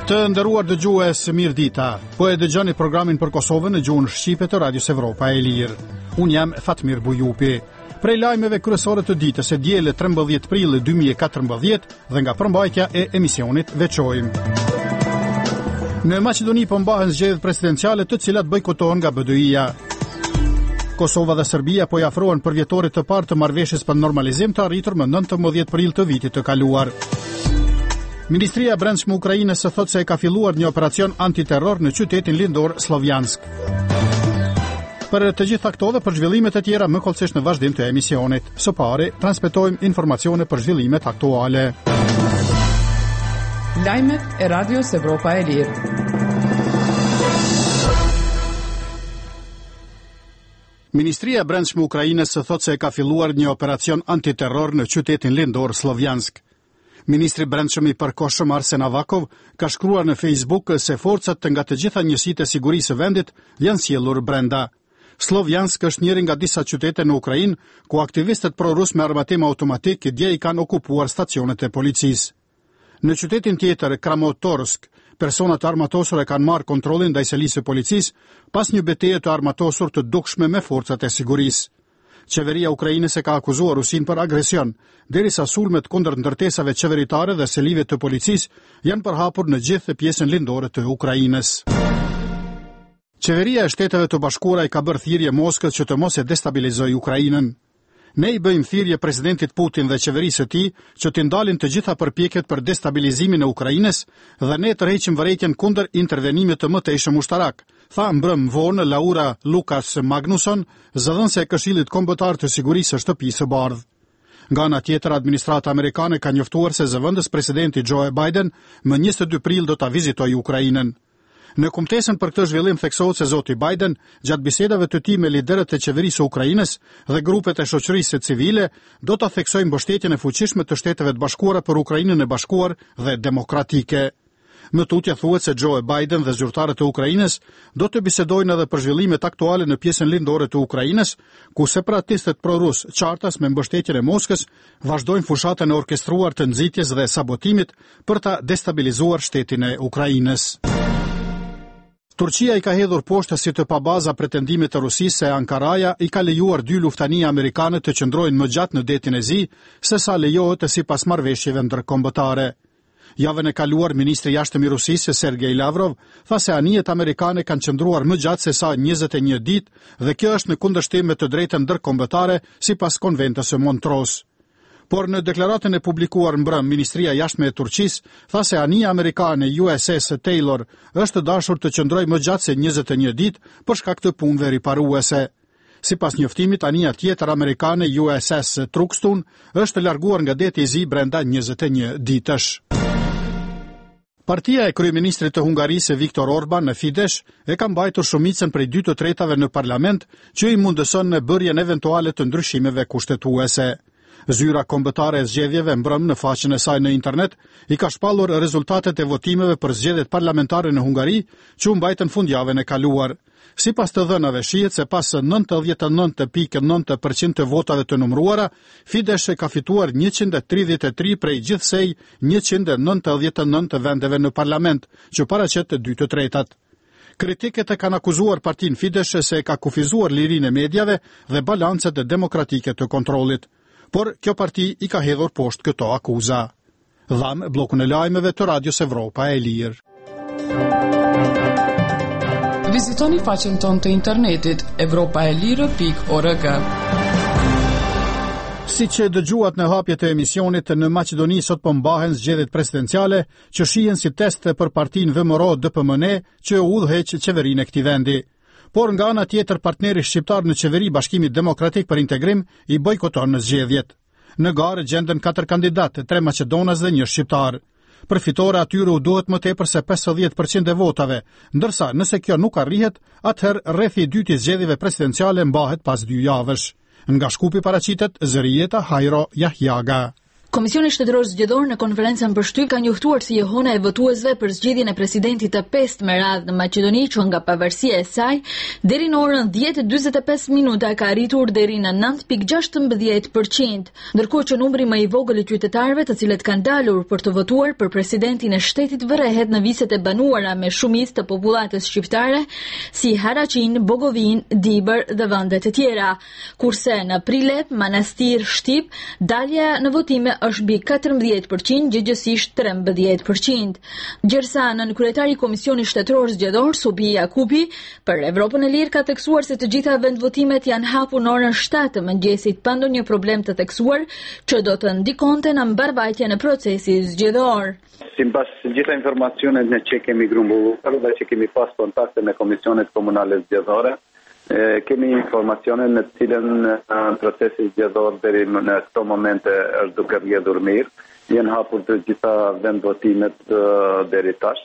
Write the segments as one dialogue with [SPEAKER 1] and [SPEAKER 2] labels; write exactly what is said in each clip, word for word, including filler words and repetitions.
[SPEAKER 1] Të nderuar dëgjues, mirë dita. Po e dëgjoni programin për Kosovën në gjuhën shqipe të Radios Evropa e Lirë. Unë jam Fatmir Bujupi. Prej lajmeve kryesore të ditës së diele trembëdhjetë prill dy mijë e katërmbëdhjetë dhe nga përmbajtja e emisionit veçojmë. Në Maqedoni po mbahen zgjedhjet presidenciale të cilat bojkotohen nga B D I-ja. Kosova dhe Serbia po i afrohen përvjetorit të parë të marrëveshjes për normalizim të arritur më nëntëmbëdhjetë prill të vitit të kaluar. Ministria e Brendshme e Ukrainës së thotë se e ka filluar një operacion antiterror në qytetin lindor Slovjansk. Për të gjitha këto dhe për zhvillimet e tjera më kollësisht në vazhdim të emisionit. Së pari, transmetojmë informacione për zhvillimet aktuale.
[SPEAKER 2] Lajmet e Radios Evropa e Lirë.
[SPEAKER 1] Ministria e Brendshme e Ukrainës së thotë se e ka filluar një operacion antiterror në qytetin lindor Slovjansk. Ministri brendshëm i përkohshëm Arsen Avakov ka shkruar në Facebook se forcat nga të gjitha njësitë e sigurisë së vendit janë sjellur brenda. Slovjansk është njëri nga disa qytete në Ukrainë ku aktivistët pro-rus me armatim automatik dje i kanë okupuar stacionet e policisë. Në qytetin tjetër, Kramatorsk, personat të armatosur e kanë marrë kontrollin ndaj selisë së policisë pas një betejë të armatosur të dukshme me forcat e sigurisë. Qeveria e Ukrainës e ka akuzuar Rusin për agresion, derisa sulmet kundër ndërtesave qeveritare dhe selive të policisë janë përhapur në gjithë pjesën lindore të Ukrainës. Qeveria e Shteteve të Bashkuara i ka bërë thirrje Moskës që të mos e destabilizojë Ukrainën. Ne i bëjmë thirrje presidentit Putin dhe qeverisë së tij që të ndalin të gjitha përpjekjet për destabilizimin e Ukrainës dhe ne të rreqim vërejtjen kundër intervenimit të mëtejshëm ushtarak, tha mbrëm vonë Laura Lukas Magnusson, zëdhënëse e Këshillit Kombëtar të Sigurisë së Shtëpisë së Bardhë. Nga ana tjetër, administrata amerikane ka njoftuar se zëvendës presidenti Joe Biden më njëzet e dy prill do ta vizitojë Ukrainën. Në kumtesën për këtë zhvillim theksohet se zoti Biden, gjatë bisedave të tij me liderët e qeverisë së Ukrainës dhe grupet e shoqërisë civile, do ta theksojë mbështetjen e fuqishme të Shteteve të Bashkuara për Ukrainën e bashkuar dhe demokratike. Më tutje thuhet se Joe Biden dhe zyrtarët e Ukrainës do të bisedojnë edhe për zhvillimet aktuale në pjesën lindore të Ukrainës, ku separatistët pro-rus qartas me mbështetjen e Moskës vazhdojnë fushatën e orkestruar të nxitjes dhe sabotimit për ta destabilizuar shtetin e Ukrainës. Turqia i ka hedhur poshtë si të pabaza pretendimit të Rusisë se Ankaraja i ka lejuar dy luftani amerikane të qëndrojnë më gjatë në detin e Zi, sesa lejohet sipas marrëveshjeve ndërkombëtare. Javën e kaluar, ministri i jashtëm i Rusisë Sergej Lavrov tha se anijet amerikane kanë qëndruar më gjatë se sa njëzet e një ditë dhe kjo është në kundërshtim me të drejtën ndërkombëtare sipas konventës së Montrose. Por në deklaratën e publikuar mbrëm, Ministria e Jashtme e Turqisë tha se anija amerikane U S S Taylor është dashur të qëndrojë më gjatë se njëzet e një ditë për shkak të punëve riparuese. Sipas njoftimit, anija tjetër amerikane U S S Truxtun është larguar nga deti i Zi brenda njëzet e një ditësh. Partia e kryeministrit të Hungarisë Viktor Orban në Fidesz e ka mbajtur shumicën prej dy të tretave në parlament që i mundëson në bërjen eventuale të ndryshimeve kushtetuese. Zyra kombëtare e zgjedhjeve mbrëm në faqen e saj në internet i ka shpallur rezultatet e votimeve për zgjedhjet parlamentare në Hungari që u mbajtën fundjavën e kaluar. Sipas të dhënave shihet se pas nëntëdhjetë e nëntë pikë nëntë përqind të votave të numëruara, Fidesz ka fituar njëqind e tridhjetë e tre prej gjithsej njëqind e nëntëdhjetë e nëntë vendeve në parlament, që paraqet të dy të tretat. Kritikët e kanë akuzuar partinë Fidesz se ka kufizuar lirinë e medjave dhe balancet demokratike të kontrollit. Por kjo parti i ka hedhur poshtë këto akuza. Dham bllokun e lajmeve të Radios Evropa e Lirë.
[SPEAKER 2] Vizitoni faqen tonë të internetit evropaelire pikë org.
[SPEAKER 1] Si që dëgjuat në hapjet e emisionit, në Maqedoni sot po mbahen zgjedhjet presidenciale që shihen si test për partinë V M R O D P M N që udhëheq qeverinë e këtij vendi. Por nga ana tjetër, partneri shqiptar në qeveri Bashkimi Demokratik për Integrim i bojkoton në zgjedhjet. Në garë gjenden katër kandidatë, tre maqedonas dhe një shqiptar. Përfitore atyre u duhet më tepër se pesëdhjetë përqind e votave, ndërsa nëse kjo nuk arrihet, atëherë rrethi i dytë i zgjedhjeve presidenciale mbahet pas dy javësh. Nga Shkupi paraqitet Zërijeta Hajro Jahjaga.
[SPEAKER 3] Komisioni Shtetëror Zgjedhor në konferencën për shtyp ka njoftuar si jehona e votuesve për zgjedhjen e presidentit të pestë me radhë në Maqedoni që nga pavarësia e saj deri në orën dhjetë e dyzet e pesë minuta ka arritur deri në nëntë pikë gjashtëmbëdhjetë përqind, ndërkohë që numri më i vogël i qytetarëve të cilët kanë dalur për të votuar për presidentin e shtetit vërehet në viset e banuara me shumicë të popullatës shqiptare si Haraçin, Bogovin, Dibër dhe vende të tjera, kurse në Prilep, Manastir, Shtip, dalja në votime është mbi katërmbëdhjetë përqind, gjëgjësisht trembëdhjetë përqind. Gjërsa nën kryetari i Komisionit Shtetëror Zgjedhor, Subi Jakupi, për Evropën e Lirë ka theksuar se të gjitha vendvotimet janë hapur në orën shtatë të mëngjesit pa ndonjë problem të theksuar që do të ndikonte në mbarvajtjen e procesit zgjedhor.
[SPEAKER 4] Sipas gjitha informacionet ne që kemi grumbulluar dhe që kemi pas kontakte me komisionet komunale zgjedhore, E, kemi informacione në të cilën procesi zgjedhor deri në këto momente është duke rrjedhur mirë. Janë hapur të gjitha vendvotimet deri tash.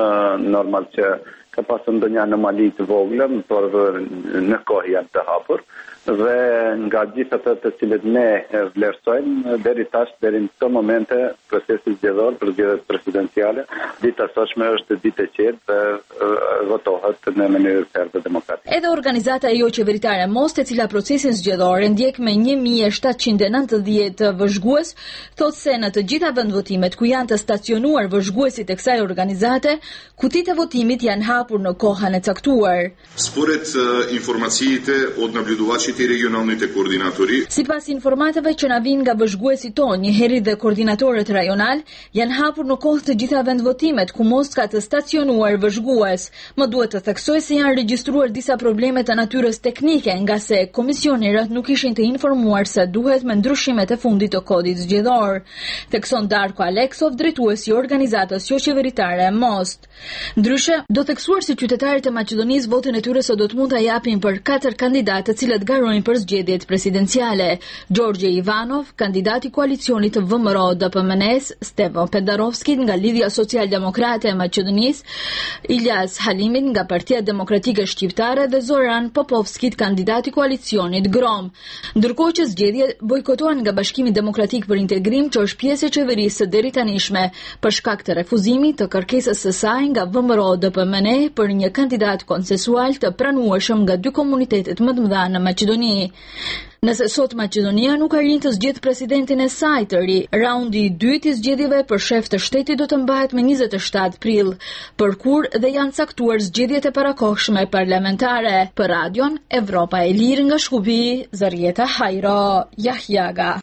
[SPEAKER 4] Normal që ka pasur ndonjë anomali të vogla, por në kohë janë të hapur. Dhe nga gjitha të të cilët ne vlerësojmë, deri tash, deri në këto momente, procesi zgjedhor për zgjedhjet presidenciale, dita sotme është ditë e qetë dhe votohet në mënyrë ferme dhe demokratike.
[SPEAKER 3] Edhe organizata jo qeveritare Most, e cila procesin zgjedhor e ndjek me një mijë e shtatëqind e nëntëdhjetë vëzhgues, thotë se në të gjitha vendvotimet ku janë të stacionuar vëzhguesit e kësaj organizate, kutitë e votimit janë hapur në kohën e caktuar.
[SPEAKER 5] Според информациите од наблюдувачите регионалните координатори,
[SPEAKER 3] sipas informatave që na vijnë nga vëzhguesit tonë, njëherë dhe koordinatorët rajonal, janë hapur në kohë të gjitha vendvotimet ku Most ka të stacionuar vëzhgues. Më duhet të theksoj se janë regjistruar disa probleme të natyrës teknike, nga se komisionerët nuk ishin të informuar se duhet me ndryshimet e fundit të kodit zgjedhor. Thekson Darko Aleksov, drejtuesi i organizatës jo qeveritare Most. Ndryshe, do theksuar si qytetarët e Maqedonisë votin e tyre sot do të mund ta japin për katër kandidatë të cilët garojnë për zgjedhjet presidenciale. Gjorgje Ivanov, kandidati i koalicionit të V M R O D P M N S, Stevo Pedarovski nga Lidhja Social-Demokrate e Maqedonisë, Ilyas Halimin nga Partia Demokratike Shqiptare dhe Zoran Popovskit, kandidati i koalicionit Grom. Ndërkohë që zgjedhjet bojkotohen nga Bashkimi Demokratik për Integrim, që është pjesë e qeverisë së deritanishme, për shkak të refuzimit të kërkesës së saj nga V M R O D P M N E për një kandidat konsensual të pranueshëm nga dy komunitetet më të mëdha në Maqedoni. Nëse sot Maqedonia nuk arrin të zgjedhë presidentin e saj të ri, raundi i dytë i zgjedhjeve për shef të shtetit do të mbahet me njëzet e shtatë prill, për kur dhe janë caktuar zgjedhjet e parakohshme parlamentare. Për radion Evropa e Lirë nga Shkupi, Zarieta Hajro, Jahjaga.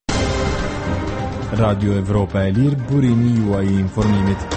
[SPEAKER 6] Radio Evropa e Lirë, burimi juaj i informimit.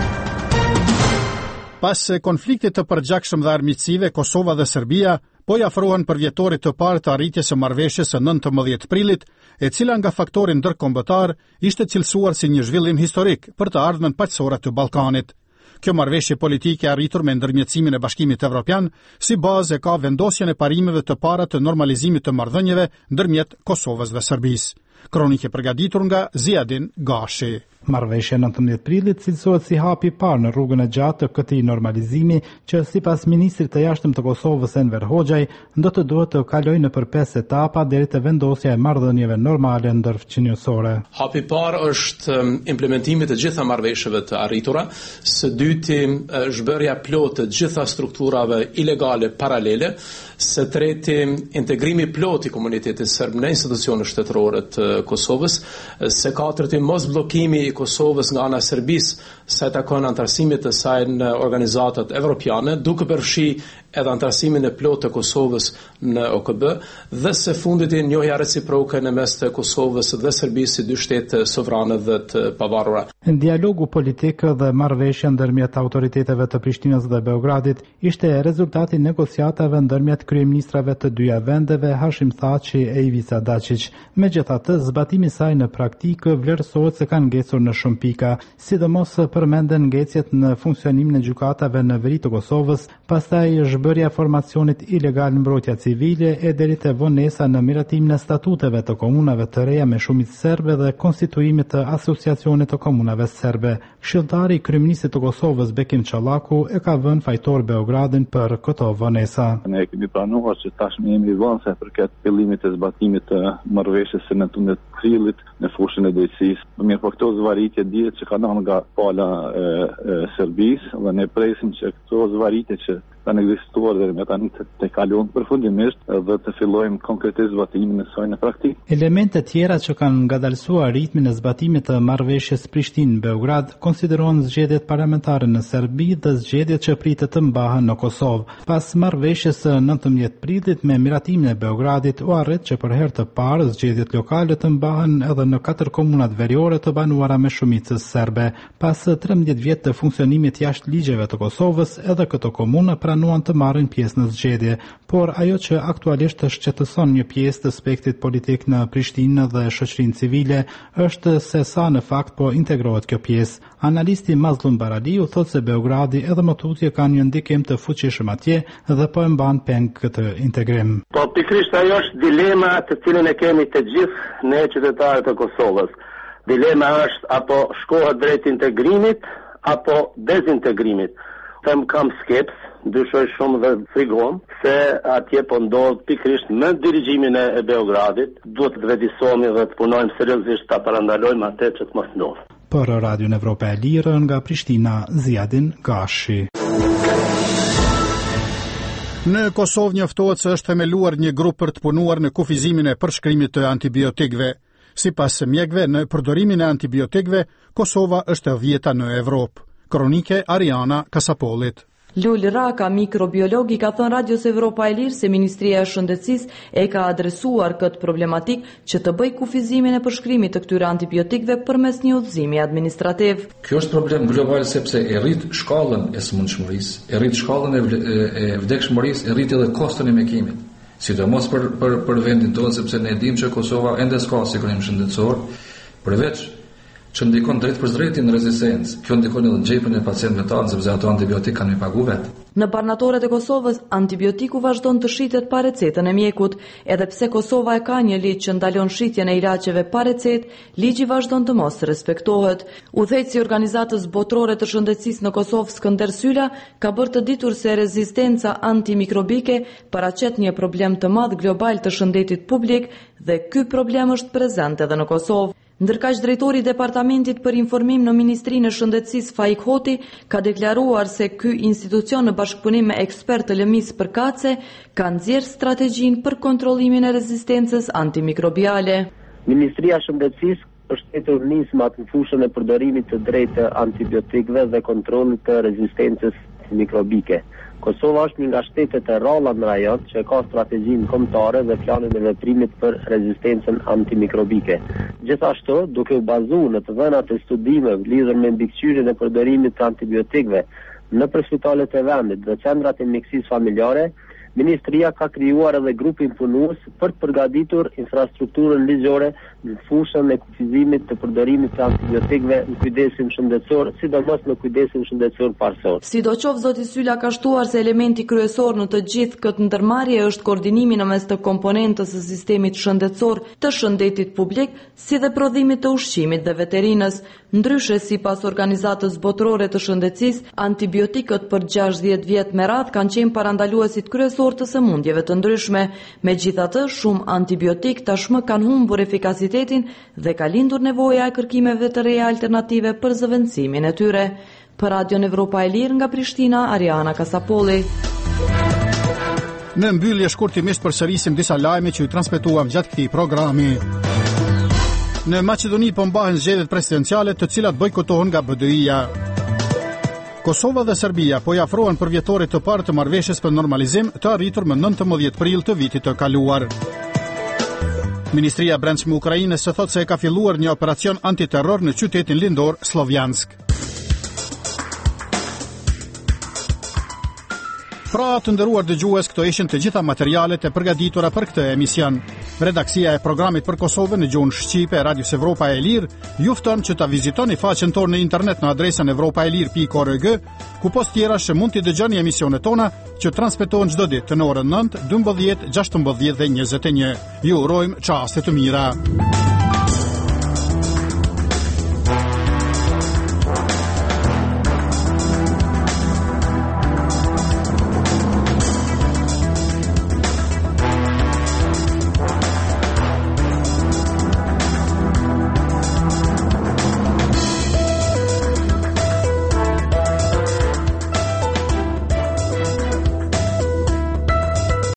[SPEAKER 1] Pas konfliktit të përgjakshëm dhe armiqësive, Kosova dhe Serbia po i afrohen për vjetorit të parë të arritjes së marrëveshjes së nëntëmbëdhjetë prillit, e cila nga faktorin ndërkombëtar ishte cilësuar si një zhvillim historik për të ardhmen paqësore të Ballkanit. Kjo marrëveshje politike arritur me ndërmjetësimin e Bashkimit Evropian si bazë ka vendosjen e parimeve të para të normalizimit të marrëdhënieve ndërmjet Kosovës dhe Serbisë. Kronike përgatitur nga Ziadin Gashi.
[SPEAKER 7] Marrëveshja nëntëmbëdhjetë prillit cilësohet si hapi i parë në rrugën e gjatë të këtij normalizimi që sipas ministrit të jashtëm të Kosovës Enver Hoxhaj do të duhet të kalojë nëpër pesë etapa deri te vendosja e marrëdhënieve normale ndërfqinjësore.
[SPEAKER 8] Hapi i parë është implementimi të gjitha marrëveshjeve të arritura, së dyti zhbërja plot të gjitha strukturave ilegale paralele, së treti integrimi plot i komunitetit serb në institucionet shtetërore të Kosovës, së katërti mos bllokimi i Kosovës nga ana e Serbisë sa i takon antarësimit të saj në organizatat evropiane, duke përfshi edhe antarësimin e plotë të Kosovës në O K B, dhe së fundit i njohja reciproke në mes të Kosovës dhe Serbisë si dy shtete sovrane dhe të pavarura.
[SPEAKER 7] Dialogu politik dhe marrëveshja ndërmjet autoriteteve të Prishtinës dhe Beogradit ishte rezultati i negociatave ndërmjet kryeministrave të dyja vendeve, Hashim Thaçi e Ivica Dačić. Megjithatë, zbatimi i saj në praktikë vlerësohet se kanë ngecur në shumë pika, sidomos përmenden ngecjet në funksionimin e gjykatave në veri të Kosovës, pastaj shërbërja e formacionit ilegal në mbrojtja civile e deri te vonesa në miratimin e statuteve të komunave të reja me shumicë serbe dhe konstituimit të asociacionit të komunave serbe. Këshilltari i kryeministit të Kosovës Bekim Çallaku e ka vënë fajtor Beogradin për këto vonesa.
[SPEAKER 9] Ne kemi planuar që tashmë jemi vënë sa përket fillimit të zbatimit të marrëveshjes së nëntunet krillit në fushën e drejtësisë. Mirë, po këto zvarritje dihet që kanë nga pala e, e Serbisë dhe ne presim që këto zvarritje që kanë ekzistuar dhe me tani të, të kalojnë përfundimisht dhe të fillojmë konkretisht zbatimin e saj në praktikë.
[SPEAKER 7] Elemente tjera që kanë ngadalësuar ritmin e zbatimit të marrëveshjes Prishtinë-Beograd konsiderohen zgjedhjet parlamentare në Serbi dhe zgjedhjet që pritet të mbahen në Kosovë. Pas marrëveshjes së nëntëmbëdhjetë prillit me miratimin e Beogradit u arrit që për herë të parë zgjedhjet lokale të mbahen edhe në katër komunat veriore të banuara me shumicë serbe. Pas trembëdhjetë vjet të funksionimit jashtë ligjeve të Kosovës, edhe këto komuna pranuan të marrin pjesë në zgjedhje, por ajo që aktualisht shqetëson një pjesë të spektit politik në Prishtinë dhe shoqërinë civile është se sa në fakt po integrohet kjo pjesë. Analisti Mazlum Baraliu thotë se Beogradi edhe më tutje kanë një ndikim të fuqishëm atje dhe po e mban peng këtë integrim.
[SPEAKER 10] Po pikërisht ajo është dilema të cilën e kemi të gjithë ne qytetarët e Kosovës. Dilema është apo shkohet drejt integrimit apo dezintegrimit. Them kam skeps, dyshoj shumë dhe frigom, se atje po ndodh pikërisht me dirigjimin e Beogradit. Duhet të vëdisohemi dhe të punojmë seriozisht ta parandalojmë atë që të mos ndodhë.
[SPEAKER 7] Për Radion Evropa e Lirë nga Prishtina, Ziadin Gashi.
[SPEAKER 1] Në Kosovë njoftohet se është themeluar një grup për të punuar në kufizimin e përshkrimit të antibiotikëve. Sipas mjekëve, në përdorimin e antibiotikëve, Kosova është e dhjeta në Evropë. Kronike Ariana Kasapolit.
[SPEAKER 11] Lul Raka, mikrobiolog, i ka thënë Radios Evropa e Lirë se Ministria e Shëndetësisë e ka adresuar këtë problematik që të bëj kufizimin e përshkrimit të këtyre antibiotikëve përmes një udhëzimi administrativ.
[SPEAKER 12] Kjo është problem global sepse e rrit shkallën e sëmundshmërisë, e rrit shkallën e, vle, e vdekshmërisë, e rrit edhe koston e mjekimit. Sidomos për për për vendin tonë sepse ne dimë që Kosova ende s'ka sigurim shëndetësor, përveç që ndikon drejt për drejtin në rezistencë. Kjo ndikon edhe në xhepin e pacientëve tanë, sepse ato antibiotik kanë me pagu vetë.
[SPEAKER 11] Në barnatoret e Kosovës, antibiotiku vazhdon të shitet pa recetën e mjekut, edhe pse Kosova e ka një ligj që ndalon shitjen e ilaqeve pa recetë, ligji vazhdon të mos respektohet. Udhëheqësi i Organizatës Botërore të Shëndetësisë në Kosovë, Skënder Syla, ka bërë të ditur se rezistenca antimikrobike paraqet një problem të madh global të shëndetit publik dhe ky problem është prezant edhe në Kosovë. Ndërkaq drejtori i Departamentit për Informim në Ministrinë e Shëndetësisë Faik Hoti ka deklaruar se ky institucion në bashkëpunim me ekspertë të lëmisë përkatëse ka nxjerrë strategjinë për kontrollimin e rezistencës antimikrobiale.
[SPEAKER 10] Ministria e Shëndetësisë është hetur nismat në fushën e përdorimit të drejtë antibiotikëve dhe kontrollit të rezistencës mikrobike. Kosova është një nga shtetet e ralla në rajon që ka strategjinë kombëtare dhe planin e veprimit për rezistencën antimikrobike. Gjithashtu, duke u bazuar në të dhënat e studimeve lidhur me mbikëqyrjen e përdorimit të antibiotikëve në spitalet e vendit dhe qendrat e mjekësisë familjare, Ministria ka krijuar edhe grupin punues për të përgatitur infrastrukturën ligjore në fushën e kufizimit të përdorimit të antibiotikëve në kujdesin shëndetësor, sidomos në kujdesin shëndetësor parësor.
[SPEAKER 11] Sidoqoftë, zoti Syla ka shtuar se elementi kryesor në të gjithë këtë ndërmarrje është koordinimi në mes të komponentës së sistemit shëndetësor të shëndetit publik, si dhe prodhimit të ushqimit dhe veterinës. Ndryshe, sipas Organizatës Botërore të Shëndetësisë, antibiotikët për gjashtëdhjetë vjet me radhë kanë qenë parandaluesit kryesor të sëmundjeve të ndryshme. Megjithatë, shumë antibiotik tashmë kanë humbur efikasitetin dhe ka lindur nevoja e kërkimeve të reja alternative për zëvendësimin e tyre. Për Radion Evropa e Lirë nga Prishtina, Ariana Kasapolli.
[SPEAKER 1] Në mbyllje shkurtimisht përsërisim disa lajme që ju transmetuam gjatë këtij programi. Në Maqedoni po mbahen zgjedhjet presidenciale, të cilat bojkotohen nga B D I-ja. Kosova dhe Serbia po i afrohen përvjetorit të parë të marrëveshjes për normalizim të arritur më nëntëmbëdhjetë prill të vitit të kaluar. Ministria e Brendshme e Ukrainës së thotë se e ka filluar një operacion antiterror në qytetin lindor Slovjansk. Pra të nderuar dëgjues, këto ishin të gjitha materialet e përgatitura për këtë emision. Redaksia e programit për Kosovën në gjuhën shqipe e Radios Evropa e Lirë ju fton që ta vizitoni faqen tonë në internet në adresën evropaelir pikë org, ku post tjera që mund t'i dëgjoni emisionet tona që transmetohen çdo ditë në orën nëntë, dymbëdhjetë, gjashtëmbëdhjetë dhe njëzet e një. Ju urojmë çaste të mira.